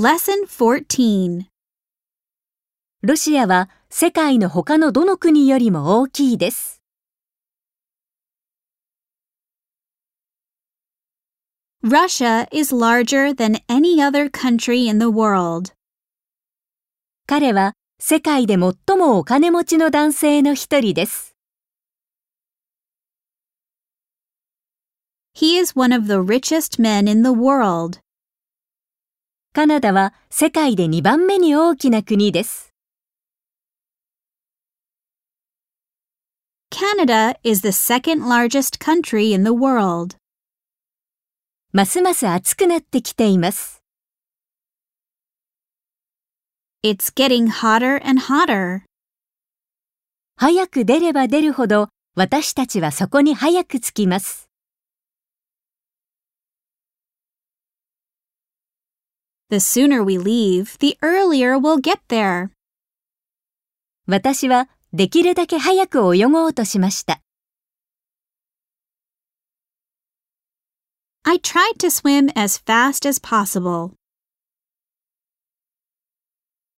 Lesson 14. ロシアは世界の他のどの国よりも大きいです。 Russia is larger than any other country in the world. 彼は世界で最もお金持ちの男性の一人です。 He is one of the richest men in the world. カナダは世界で2番目に大きな国です。 Canada is the second largest country in the world. ますます暑くなってきています。 It's getting hotter and hotter. 早く出れば出るほど私たちはそこに早く着きます。 The sooner we leave, the earlier we'll get there. 私はできるだけ早く泳ごうとしました。 I tried to swim as fast as possible.